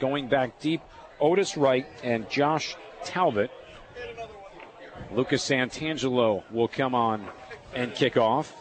going back deep, Otis Wright and Josh Talbot. Lucas Santangelo will come on and kick off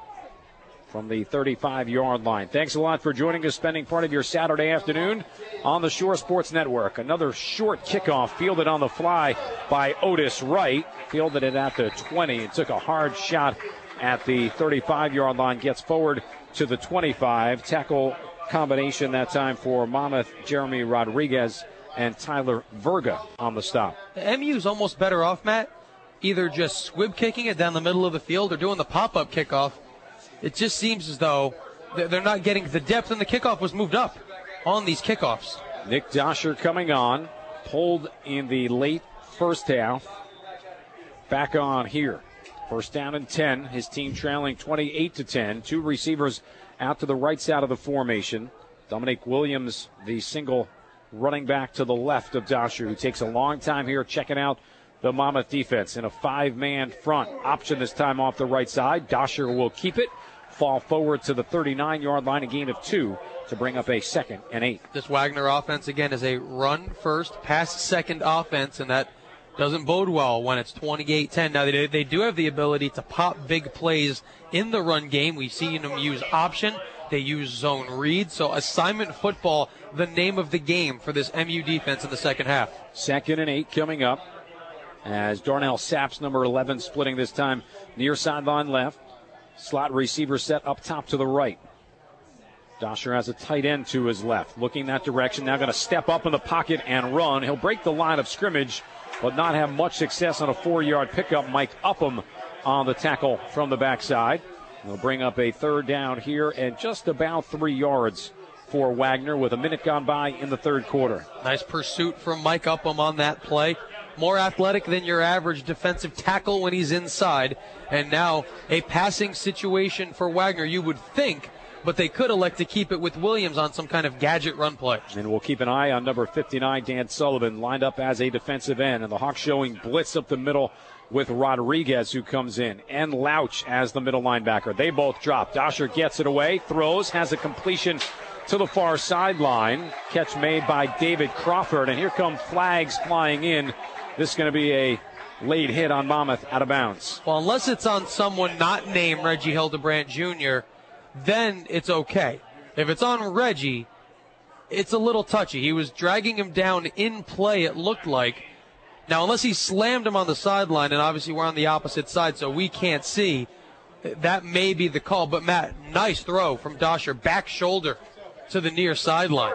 from the 35-yard line. Thanks a lot for joining us, spending part of your Saturday afternoon on the Shore Sports Network. Another short kickoff fielded on the fly by Otis Wright. Fielded it at the 20. It took a hard shot at the 35-yard line. Gets forward to the 25. Tackle combination that time for Monmouth, Jeremy Rodriguez and Tyler Verga on the stop. The MU's almost better off, Matt, either just squib kicking it down the middle of the field or doing the pop-up kickoff. It just seems as though they're not getting the depth, and the kickoff was moved up on these kickoffs. Nick Dosher coming on, pulled in the late first half. Back on here. First down and 10. His team trailing 28-10. Two receivers out to the right side of the formation. Dominic Williams, the single running back to the left of Dosher, who takes a long time here checking out the Monmouth defense in a five-man front. Option this time off the right side. Dosher will keep it. Fall forward to the 39-yard line, a gain of 2 to bring up a 2nd and 8. This Wagner offense, again, is a run-first, pass-second offense, and that doesn't bode well when it's 28-10. Now, they do have the ability to pop big plays in the run game. We've seen them use option. They use zone read. So assignment football, the name of the game for this MU defense in the second half. 2nd and 8 coming up as Darnell Saps, number 11, splitting this time near sideline left. Slot receiver set up top to the right. Dosher has a tight end to his left, looking that direction. Now going to step up in the pocket and run. He'll break the line of scrimmage, but not have much success on a 4-yard pickup. Mike Upham on the tackle from the backside. They'll bring up a third down here and just about 3 yards for Wagner with a minute gone by in the third quarter. Nice pursuit from Mike Upham on that play. More athletic than your average defensive tackle when he's inside. And now a passing situation for Wagner, you would think, but they could elect to keep it with Williams on some kind of gadget run play. And we'll keep an eye on number 59, Dan Sullivan, lined up as a defensive end. And the Hawks showing blitz up the middle with Rodriguez, who comes in, and Louch as the middle linebacker. They both drop. Dosher gets it away, throws, has a completion to the far sideline. Catch made by David Crawford. And here come flags flying in. This is going to be a late hit on Monmouth out of bounds. Well, unless it's on someone not named Reggie Hildebrandt Jr., then it's okay. If it's on Reggie, it's a little touchy. He was dragging him down in play, it looked like. Now, unless he slammed him on the sideline, and obviously we're on the opposite side, so we can't see, that may be the call. But, Matt, nice throw from Dosher, back shoulder to the near sideline.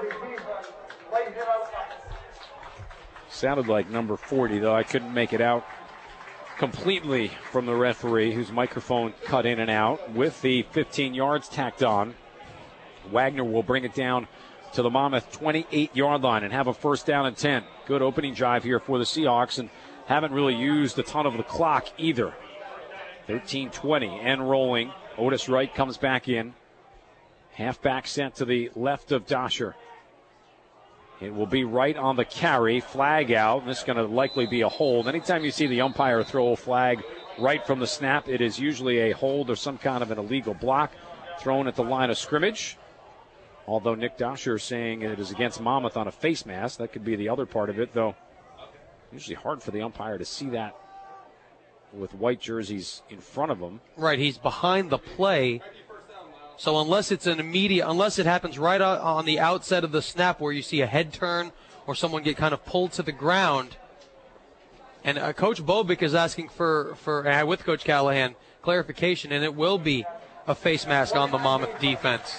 Sounded like number 40, though. I couldn't make it out completely from the referee, whose microphone cut in and out. With the 15 yards tacked on, Wagner will bring it down to the Monmouth 28-yard line and have a first down and 10. Good opening drive here for the Seahawks, and haven't really used a ton of the clock either. 13-20 and rolling. Otis Wright comes back in. Halfback sent to the left of Dosher. It will be right on the carry. Flag out. This is going to likely be a hold. Anytime you see the umpire throw a flag right from the snap, it is usually a hold or some kind of an illegal block thrown at the line of scrimmage. Although Nick Dosher is saying it is against Monmouth on a face mask. That could be the other part of it, though. Usually hard for the umpire to see that with white jerseys in front of him. Right, he's behind the play. So unless it's unless it happens right on the outset of the snap where you see a head turn or someone get kind of pulled to the ground, and Coach Bobick is asking for with Coach Callahan clarification, and it will be a face mask on the Monmouth defense.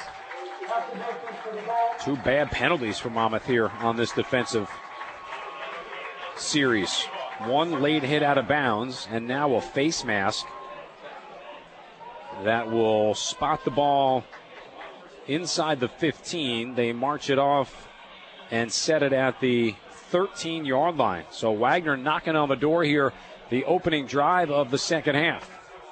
2 bad penalties for Monmouth here on this defensive series. 1 late hit out of bounds, and now a face mask that will spot the ball inside the 15. They march it off and set it at the 13-yard line. So Wagner knocking on the door here, the opening drive of the second half.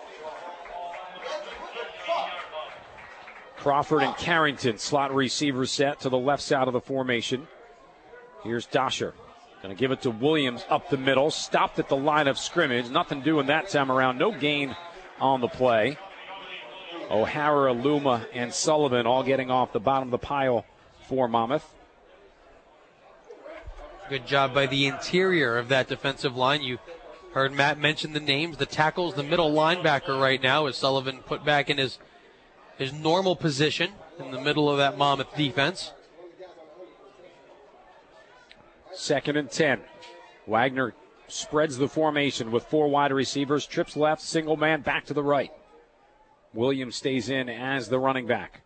Crawford and Carrington, slot receivers set to the left side of the formation. Here's Dosher. Going to give it to Williams up the middle. Stopped at the line of scrimmage. Nothing doing that time around. No gain on the play. O'Hara, Luma, and Sullivan all getting off the bottom of the pile for Monmouth. Good job by the interior of that defensive line. You heard Matt mention the names. The tackle's the middle linebacker right now as Sullivan put back in his normal position in the middle of that Monmouth defense. 2nd and 10. Wagner spreads the formation with 4 wide receivers, trips left, single man, back to the right. Williams stays in as the running back.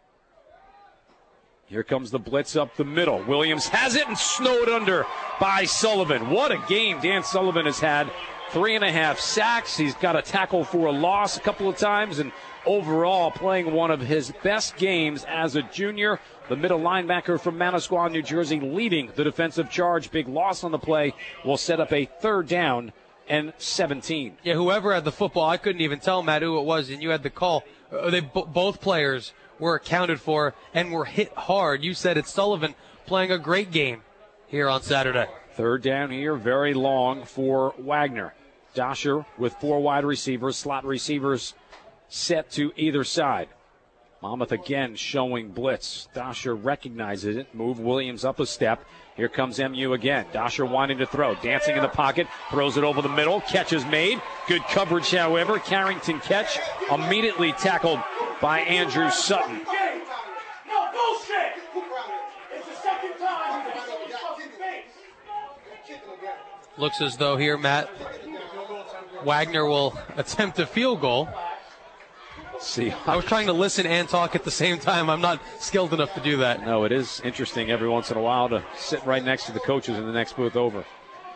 Here comes the blitz up the middle. Williams has it and snowed under by Sullivan. What a game Dan Sullivan has had. 3.5 sacks. He's got a tackle for a loss a couple of times, and overall playing one of his best games as a junior. The middle linebacker from Manasquan, New Jersey, leading the defensive charge. Big loss on the play will set up a 3rd down and 17. Yeah, whoever had the football, I couldn't even tell, Matt, who it was, and you had the call. Both players were accounted for and were hit hard. You said it's Sullivan playing a great game here on Saturday. 3rd down here, very long for Wagner. Dosher with 4 wide receivers, slot receivers set to either side. Monmouth again showing blitz. Dosher recognizes it. Move Williams up a step. Here comes MU again. Dosher wanting to throw. Dancing in the pocket. Throws it over the middle. Catch is made. Good coverage, however. Carrington catch. Immediately tackled by Andrew Sutton. No bullshit! It's the second time he's in his fucking face. Looks as though here, Matt, Wagner will attempt a field goal. See, I was trying to listen and talk at the same time. I'm not skilled enough to do that. No, it is interesting every once in a while to sit right next to the coaches in the next booth over.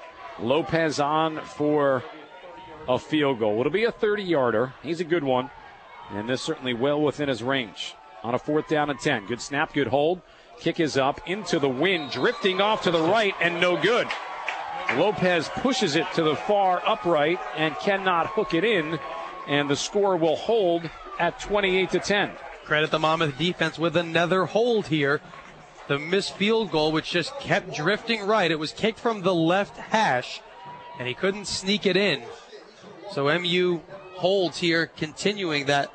Lopez on for a field goal. It'll be a 30-yarder. He's a good one. And this certainly well within his range. On a 4th down and 10. Good snap, good hold. Kick is up into the wind, drifting off to the right, and no good. Lopez pushes it to the far upright and cannot hook it in. And the score will hold at 28-10. Credit the Monmouth defense with another hold here. The missed field goal, which just kept drifting right. It was kicked from the left hash, and he couldn't sneak it in. So MU holds here, continuing that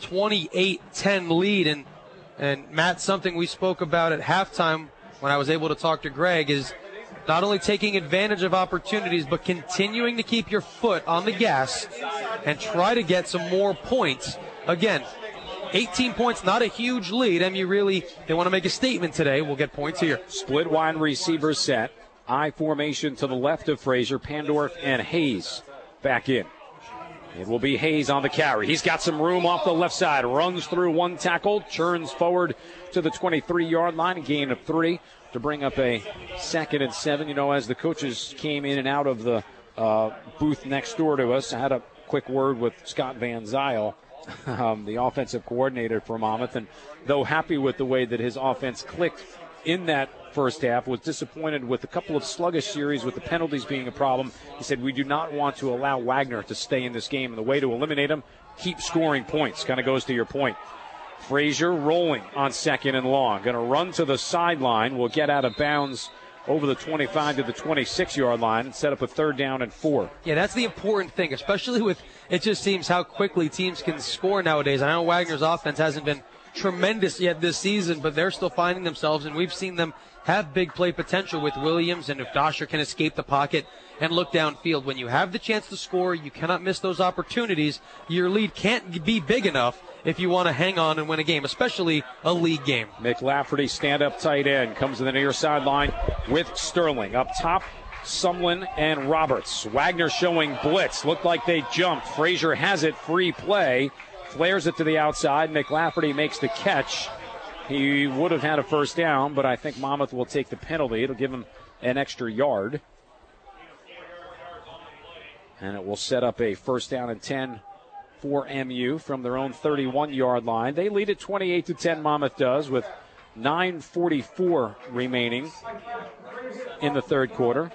28-10 lead. And Matt, something we spoke about at halftime when I was able to talk to Greg is not only taking advantage of opportunities, but continuing to keep your foot on the gas and try to get some more points. Again, 18 points, not a huge lead. They want to make a statement today. We'll get points here. Split wide receiver set. I formation to the left of Frazier, Pandorf, and Hayes back in. It will be Hayes on the carry. He's got some room off the left side. Runs through one tackle, churns forward to the 23-yard line, a gain of 3 to bring up a 2nd and 7. You know, as the coaches came in and out of the booth next door to us, I had a quick word with Scott Van Zyl, the offensive coordinator for Monmouth, and though happy with the way that his offense clicked in that first half, was disappointed with a couple of sluggish series with the penalties being a problem. He said, we do not want to allow Wagner to stay in this game, and the way to eliminate him, keep scoring points. Kind of goes to your point. Frazier rolling on 2nd and long. Going to run to the sideline. Will get out of bounds over the 25 to the 26-yard line and set up a 3rd down and 4. Yeah, that's the important thing, especially with it just seems how quickly teams can score nowadays. I know Wagner's offense hasn't been tremendous yet this season, but they're still finding themselves, and we've seen them have big play potential with Williams, and if Dosher can escape the pocket and look downfield. When you have the chance to score, you cannot miss those opportunities. Your lead can't be big enough if you want to hang on and win a game, especially a league game. McLafferty, stand-up tight end, comes to the near sideline with Sterling. Up top, Sumlin and Roberts. Wagner showing blitz. Looked like they jumped. Frazier has it, free play. Flares it to the outside. McLafferty makes the catch. He would have had a 1st down, but I think Monmouth will take the penalty. It'll give him an extra yard. And it will set up a 1st down and 10 for MU from their own 31-yard line. They lead at 28-10, Monmouth does, with 9:44 remaining in the 3rd quarter.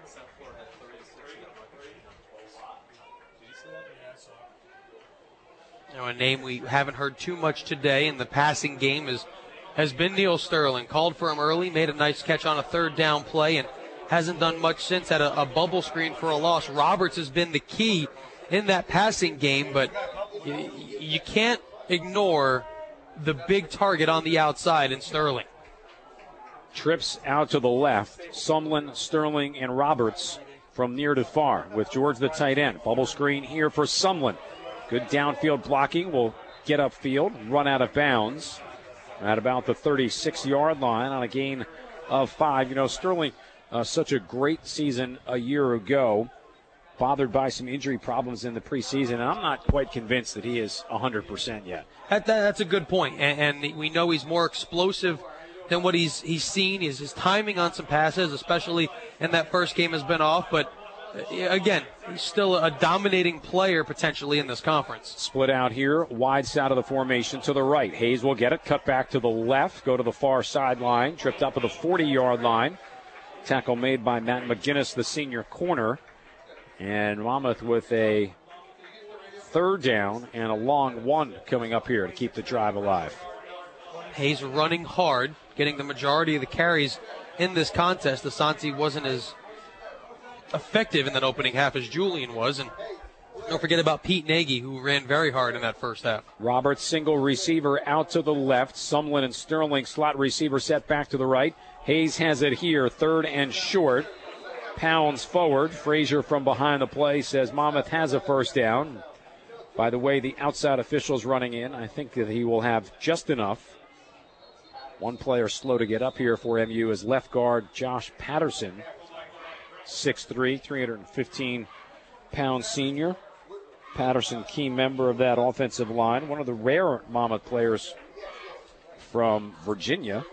Now, a name we haven't heard too much today in the passing game has been Neil Sterling. Called for him early, made a nice catch on a 3rd down play, and hasn't done much since. Had a bubble screen for a loss. Roberts has been the key in that passing game, but you can't ignore the big target on the outside in Sterling. Trips out to the left. Sumlin, Sterling, and Roberts from near to far with George the tight end. Bubble screen here for Sumlin. Good downfield blocking. Will get upfield, run out of bounds at about the 36-yard line on a gain of 5. You know, Sterling, such a great season a year ago, bothered by some injury problems in the preseason, and I'm not quite convinced that he is 100% yet. That's a good point, and we know he's more explosive than what he's seen. His timing on some passes, especially in that first game, has been off, but again, he's still a dominating player potentially in this conference. Split out here, wide side of the formation to the right. Hayes will get it, cut back to the left, go to the far sideline, tripped up to the 40-yard line. Tackle made by Matt McGinnis, the senior corner. And Monmouth with a third down and a long one coming up here to keep the drive alive. Hayes running hard, getting the majority of the carries in this contest. Asante wasn't as effective in that opening half as Julian was. And don't forget about Pete Nagy, who ran very hard in that first half. Roberts, single receiver out to the left. Sumlin and Sterling, slot receiver set back to the right. Hayes has it here, third and short. Pounds forward. Frazier from behind the play says Monmouth has a first down. By the way, the outside officials running in. I think that he will have just enough. One player slow to get up here for MU is left guard Josh Patterson. 6'3", 315-pound senior. Patterson, key member of that offensive line. One of the rare Monmouth players from Virginia.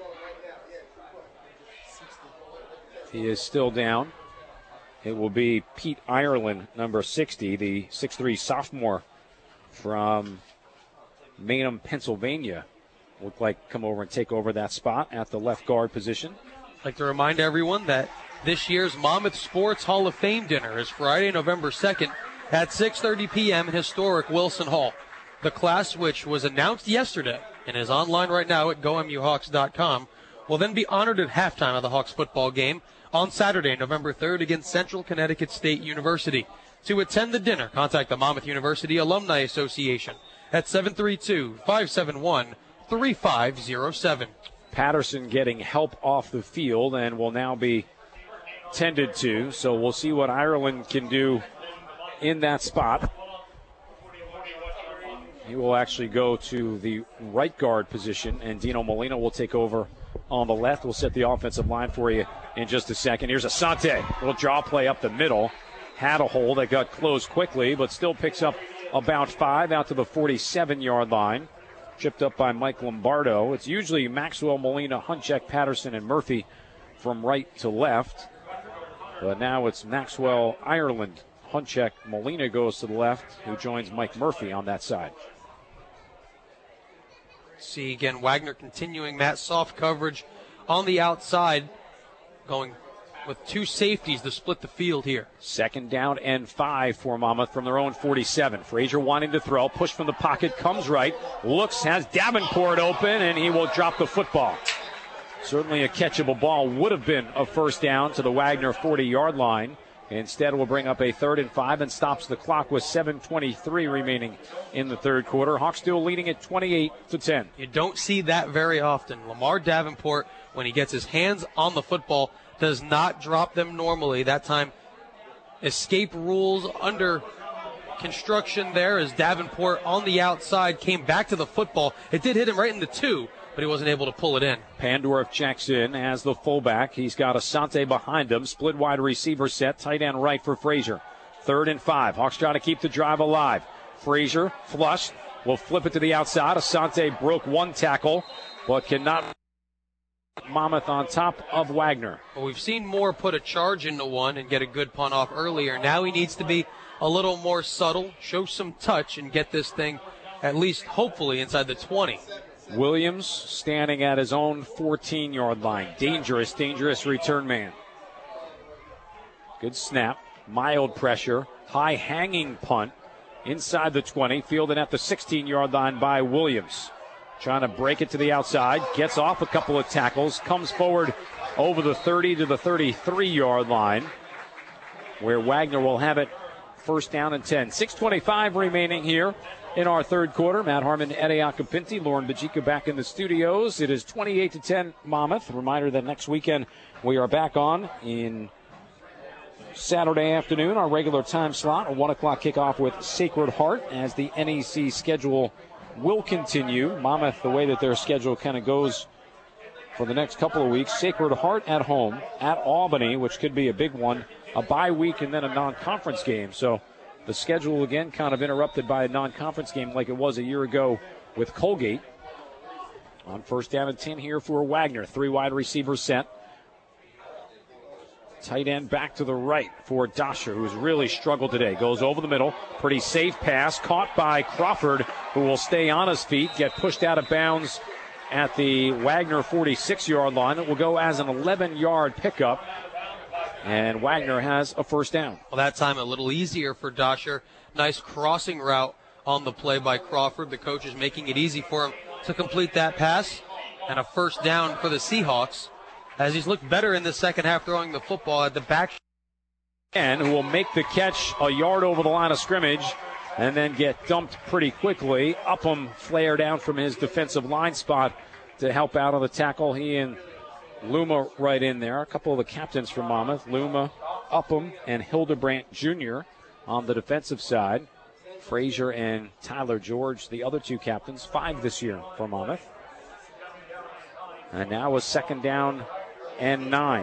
He is still down. It will be Pete Ireland, number 60, the 6'3 sophomore from Maynham, Pennsylvania. Look like come over and take over that spot at the left guard position. I'd like to remind everyone that this year's Monmouth Sports Hall of Fame dinner is Friday, November 2nd at 6:30 p.m. in historic Wilson Hall. The class, which was announced yesterday and is online right now at gomuhawks.com, will then be honored at halftime of the Hawks football game on Saturday, November 3rd against Central Connecticut State University. To attend the dinner, contact the Monmouth University Alumni Association at 732-571-3507. Patterson getting help off the field and will now be tended to, so we'll see what Ireland can do in that spot. He will actually go to the right guard position, and Dino Molina will take over on the left. We'll set the offensive line for you in just a second. Here's Asante. Little draw play up the middle. Had a hole that got closed quickly, but still picks up about 5 out to the 47-yard line. Chipped up by Mike Lombardo. It's usually Maxwell, Molina, Hunchak, Patterson, and Murphy from right to left. But now it's Maxwell, Ireland, Hunchak, Molina goes to the left, who joins Mike Murphy on that side. See again, Wagner continuing that soft coverage on the outside, going with two safeties to split the field here. Second down and 5 for Monmouth from their own 47. Frazier wanting to throw, push from the pocket, comes right, looks, has Davenport open, and he will drop the football. Certainly a catchable ball, would have been a first down to the Wagner 40-yard line. Instead, will bring up a 3rd and 5 and stops the clock with 7:23 remaining in the third quarter. Hawks still leading at 28-10. You don't see that very often. Lamar Davenport, when he gets his hands on the football, does not drop them normally. That time, escape rules under construction there as Davenport on the outside came back to the football. It did hit him right in the 2, but he wasn't able to pull it in. Pandorf checks in as the fullback. He's got Asante behind him. Split wide receiver set. Tight end right for Frazier. 3rd and 5. Hawks try to keep the drive alive. Frazier flushed. Will flip it to the outside. Asante broke one tackle, but cannot. Monmouth on top of Wagner. Well, we've seen Moore put a charge into one and get a good punt off earlier. Now he needs to be a little more subtle, show some touch, and get this thing at least hopefully inside the 20. Williams standing at his own 14-yard line. Dangerous return man. Good snap. Mild pressure. High hanging punt. Inside the 20. Fielded at the 16-yard line by Williams. Trying to break it to the outside. Gets off a couple of tackles. Comes forward over the 30 to the 33-yard line, where Wagner will have it first down and 10. 6:25 remaining here in our third quarter. Matt Harmon, Eddie Acapinti, Lauren Bajika back in the studios. It is 28-10 Monmouth. Reminder that next weekend we are back on in Saturday afternoon, our regular time slot, a 1 o'clock kickoff with Sacred Heart as the NEC schedule will continue. Monmouth, the way that their schedule kind of goes for the next couple of weeks, Sacred Heart at home, at Albany, which could be a big one, a bye week, and then a non-conference game. So the schedule, again, kind of interrupted by a non-conference game like it was a year ago with Colgate. On first down and 10 here for Wagner. 3 wide receivers set. Tight end back to the right for Dosher, who's really struggled today. Goes over the middle. Pretty safe pass. Caught by Crawford, who will stay on his feet. Get pushed out of bounds at the Wagner 46-yard line. It will go as an 11-yard pickup. And Wagner has a first down. Well, that time a little easier for Dosher. Nice crossing route on the play by Crawford. The coach is making it easy for him to complete that pass. And a first down for the Seahawks, as he's looked better in the second half throwing the football at the back. And who will make the catch a yard over the line of scrimmage and then get dumped pretty quickly. Upham flare down from his defensive line spot to help out on the tackle. He and Luma right in there. A couple of the captains from Monmouth, Luma, Upham, and Hildebrandt Jr. on the defensive side. Frazier and Tyler George, the other two captains, 5 this year for Monmouth. And now a second down and 9.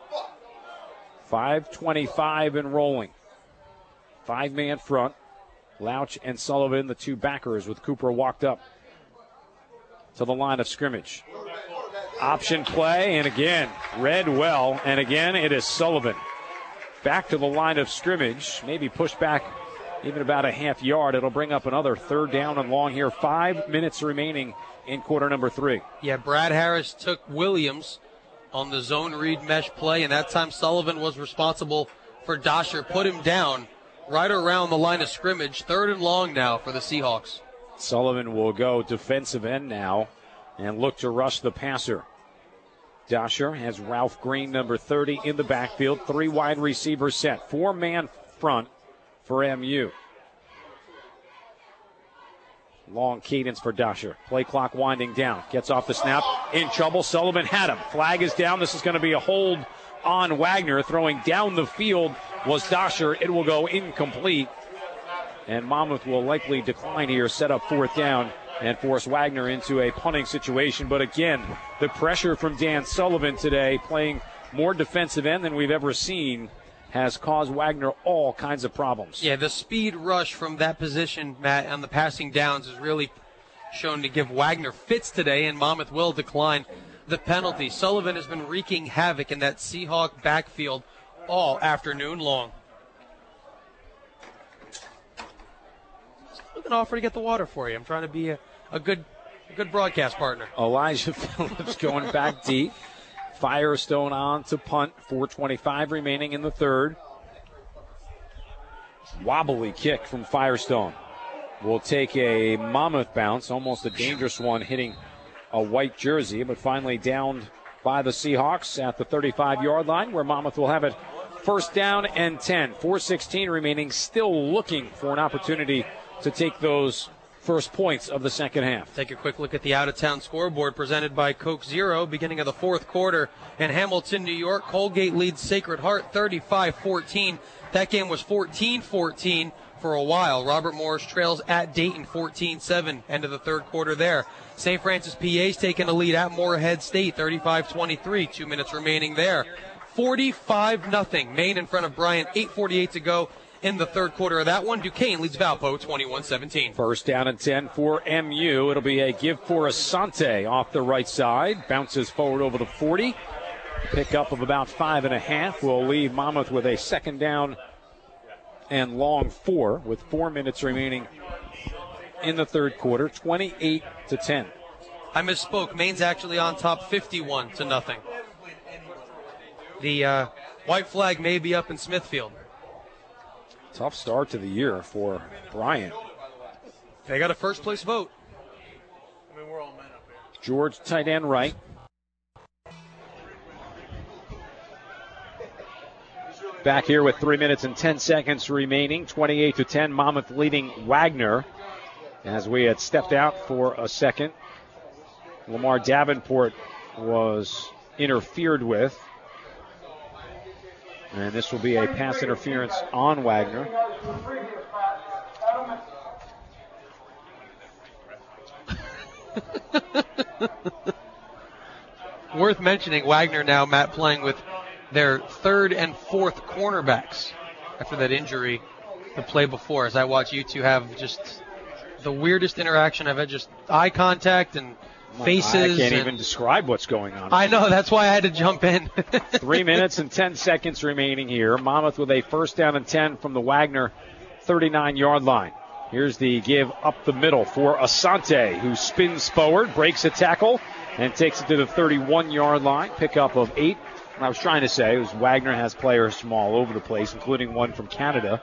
5:25 and rolling. 5-man front. Louch and Sullivan, the two backers, with Cooper walked up to the line of scrimmage. Option play, and again, read well, and again it is Sullivan. Back to the line of scrimmage, maybe pushed back even about a half yard. It'll bring up another third down and long here. 5 minutes remaining in quarter number 3. Yeah, Brad Harris took Williams on the zone read mesh play, and that time Sullivan was responsible for Dosher. Put him down right around the line of scrimmage. Third and long now for the Seahawks. Sullivan will go defensive end now and look to rush the passer. Dosher has Ralph Green, number 30, in the backfield. 3 wide receivers set. 4-man front for MU. Long cadence for Dosher. Play clock winding down. Gets off the snap. In trouble. Sullivan had him. Flag is down. This is going to be a hold on Wagner. Throwing down the field was Dosher. It will go incomplete. And Monmouth will likely decline here, set up fourth down, and force Wagner into a punting situation. But again, the pressure from Dan Sullivan today, playing more defensive end than we've ever seen, has caused Wagner all kinds of problems. Yeah, the speed rush from that position, Matt, on the passing downs is really shown to give Wagner fits today, and Monmouth will decline the penalty. Sullivan has been wreaking havoc in that Seahawk backfield all afternoon long. An offer to get the water for you. I'm trying to be a good broadcast partner. Elijah Phillips going back deep. Firestone on to punt. 4:25 remaining in the third. Wobbly kick from Firestone. Will take a Monmouth bounce, almost a dangerous one, hitting a white jersey, but finally downed by the Seahawks at the 35-yard line, where Monmouth will have it first down and 10. 4:16 remaining, still looking for an opportunity to take those first points of the second half. Take a quick look at the out-of-town scoreboard presented by Coke Zero. Beginning of the fourth quarter in Hamilton, New York, Colgate leads Sacred Heart 35-14. That game was 14-14 for a while. Robert Morris trails at Dayton 14-7. End of the third quarter there. St. Francis PA's taking a lead at Moorhead State 35-23. 2 minutes remaining there. 45-0. Maine in front of Bryant. 8:48 to go in the third quarter of that one. Duquesne leads Valpo 21-17. First down and 10 for MU. It'll be a give for Asante off the right side. Bounces forward over the 40. Pickup of about 5.5 will leave Monmouth with a second down and long 4 with 4 minutes remaining in the third quarter. 28-10. I misspoke. Maine's actually on top 51-0. The white flag may be up in Smithfield. Tough start to the year for Bryant. They got a first place vote. We're all men up here. George, tight end right. Back here with 3 minutes and 10 seconds remaining. 28-10. Monmouth leading Wagner. As we had stepped out for a second, Lamar Davenport was interfered with. And this will be a pass interference on Wagner. Worth mentioning, Wagner now, Matt, playing with their third and fourth cornerbacks after that injury the play before. As I watch you two have just the weirdest interaction. I've had just eye contact and faces. I can't even describe what's going on. I know, that's why I had to jump in. 3 minutes and 10 seconds remaining here. Monmouth with a first down and 10 from the Wagner 39-yard line. Here's the give up the middle for Asante, who spins forward, breaks a tackle, and takes it to the 31-yard line. Pickup of 8. What I was trying to say was Wagner has players from all over the place, including one from Canada.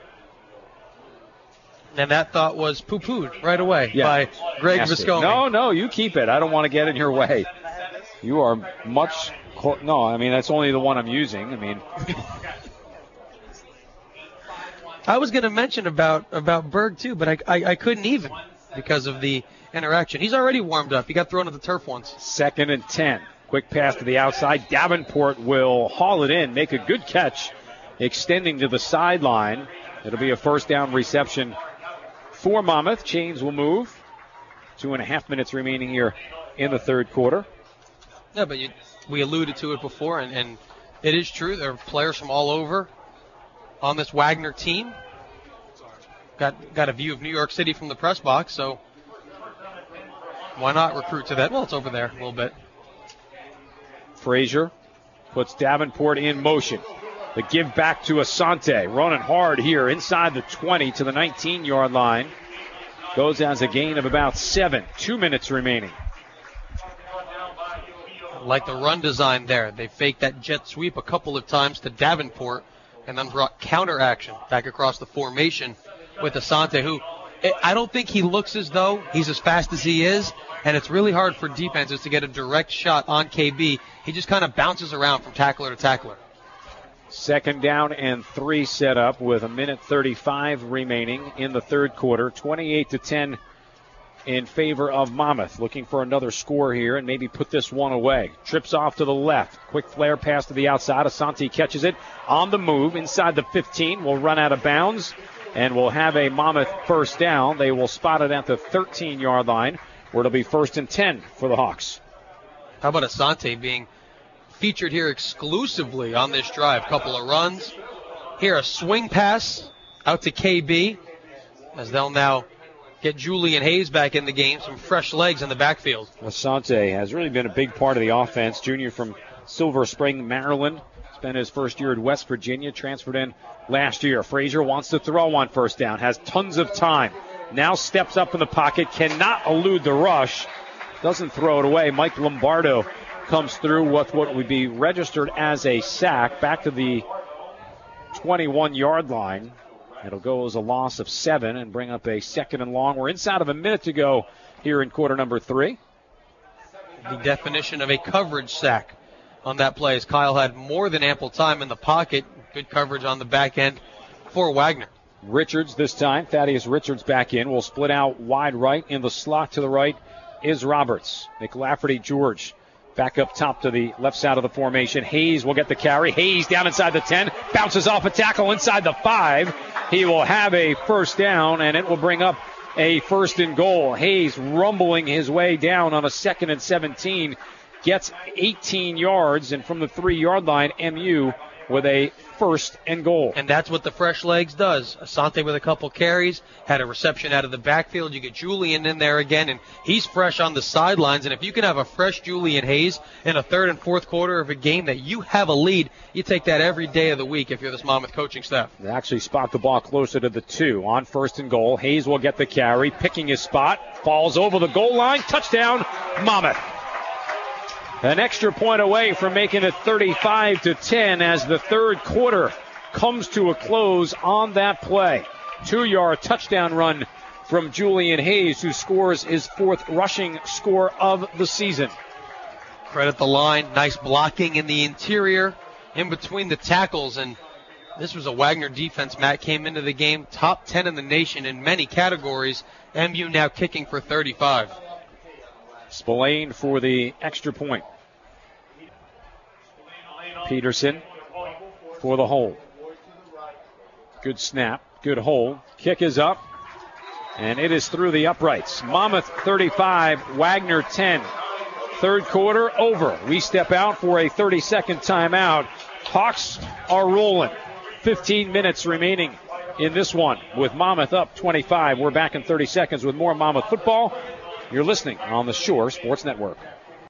And that thought was poo-pooed right away by Greg Viscomi. No, you keep it. I don't want to get in your way. You are much... No, I mean, that's only the one I'm using. I mean... I was going to mention about Berg, too, but I couldn't even because of the interaction. He's already warmed up. He got thrown to the turf once. 2nd and 10. Quick pass to the outside. Davenport will haul it in, make a good catch, extending to the sideline. It'll be a first down reception for Monmouth. Chains will move. 2.5 minutes remaining here in the third quarter. Yeah, but we alluded to it before, and it is true. There are players from all over on this Wagner team. Got a view of New York City from the press box, so why not recruit to that? Well, it's over there a little bit. Frazier puts Davenport in motion. The give back to Asante. Running hard here inside the 20 to the 19-yard line. Goes as a gain of about 7. 2 minutes remaining. Like the run design there. They faked that jet sweep a couple of times to Davenport and then brought counter action back across the formation with Asante, who I don't think he looks as though he's as fast as he is, and it's really hard for defenses to get a direct shot on KB. He just kind of bounces around from tackler to tackler. 2nd down and 3 set up with 1:35 remaining in the third quarter. 28-10 in favor of Monmouth. Looking for another score here and maybe put this one away. Trips off to the left. Quick flare pass to the outside. Asante catches it on the move inside the 15. Will run out of bounds and will have a Monmouth first down. They will spot it at the 13-yard line where it'll be 1st and 10 for the Hawks. How about Asante being featured here exclusively on this drive? Couple of runs. Here a swing pass out to KB as they'll now get Julian Hayes back in the game. Some fresh legs in the backfield. Asante has really been a big part of the offense. Junior from Silver Spring, Maryland. Spent his first year at West Virginia. Transferred in last year. Frazier wants to throw on first down. Has tons of time. Now steps up in the pocket. Cannot elude the rush. Doesn't throw it away. Mike Lombardo comes through with what would be registered as a sack. Back to the 21-yard line. It'll go as a loss of 7 and bring up a 2nd and long. We're inside of a minute to go here in quarter number 3. The definition of a coverage sack on that play as Kyle had more than ample time in the pocket. Good coverage on the back end for Wagner. Richards this time. Thaddeus Richards back in. Will split out wide right. In the slot to the right is Roberts. McLafferty George back up top to the left side of the formation. Hayes will get the carry. Hayes down inside the 10. Bounces off a tackle inside the 5. He will have a first down, and it will bring up a 1st and goal. Hayes rumbling his way down on a 2nd and 17. Gets 18 yards, and from the 3-yard line, MU with a 1st and goal. And that's what the fresh legs does. Asante with a couple carries, had a reception out of the backfield. You get Julian in there again, and he's fresh on the sidelines. And if you can have a fresh Julian Hayes in a 3rd and 4th quarter of a game that you have a lead, you take that every day of the week if you're this Monmouth coaching staff. They actually spot the ball closer to the 2 on 1st and goal. Hayes will get the carry, picking his spot, falls over the goal line. Touchdown, Monmouth. An extra point away from making it 35-10 as the third quarter comes to a close on that play. 2-yard touchdown run from Julian Hayes, who scores his 4th rushing score of the season. Credit the line. Nice blocking in the interior, in between the tackles, and This was a Wagner defense. Matt came into the game top 10 in the nation in many categories. MU now kicking for 35. Spillane for the extra point. Peterson for the hole. Good snap, good hole. Kick is up, and it is through the uprights. Monmouth 35, Wagner 10. Third quarter over. We step out for a 30-second timeout. Hawks are rolling. 15 minutes remaining in this one with Monmouth up 25. We're back in 30 seconds with more Monmouth football. You're listening on the Shore Sports Network.